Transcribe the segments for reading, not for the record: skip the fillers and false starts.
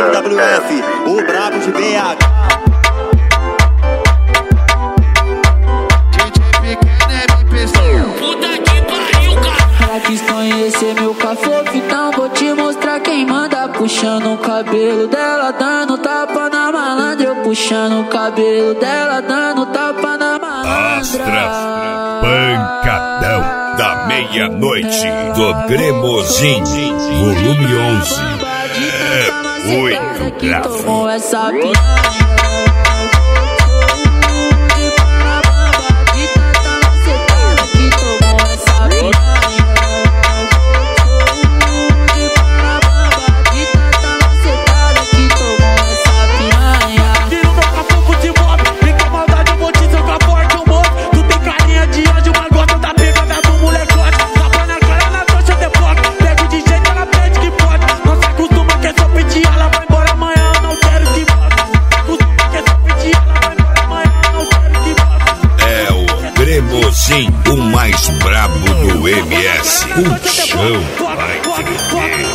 WF, o brabo de BH. Puta que pariu, cara. Ela quis conhecer meu cafofo, então vou te mostrar quem manda. Puxando o cabelo dela, dando tapa na malandra. Eu puxando o cabelo dela, dando tapa na malandra. Astra, pancadão da meia-noite do Cremosinho, volume 11. É muito grave. Tomou essa piranha. Cremosinho, o mais brabo do MS. O chão vai tremer.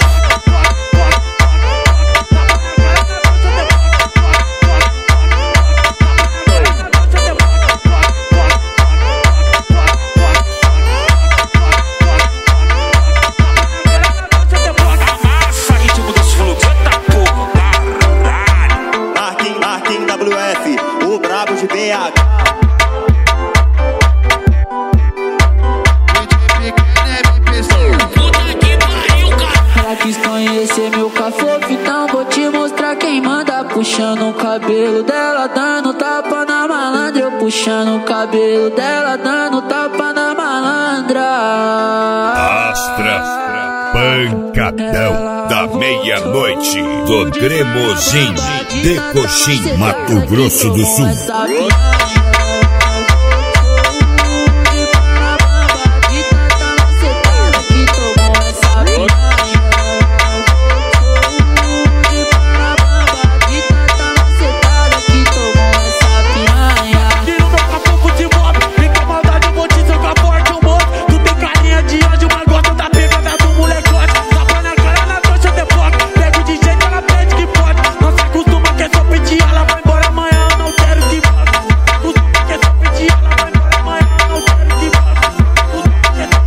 Amassa ritmo dos fluxos, tá porra. Marquinhos WF, o brabo de BH. Ela quis conhecer meu cafofo, então vou te mostrar quem manda. Puxando o cabelo dela, dando tapa na malandra. Eu puxando o cabelo dela, dando tapa na malandra. Astra, pancadão da meia-noite do Cremosinho, de Coxim, Mato Grosso do Sul.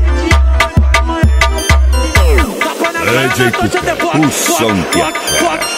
O som que é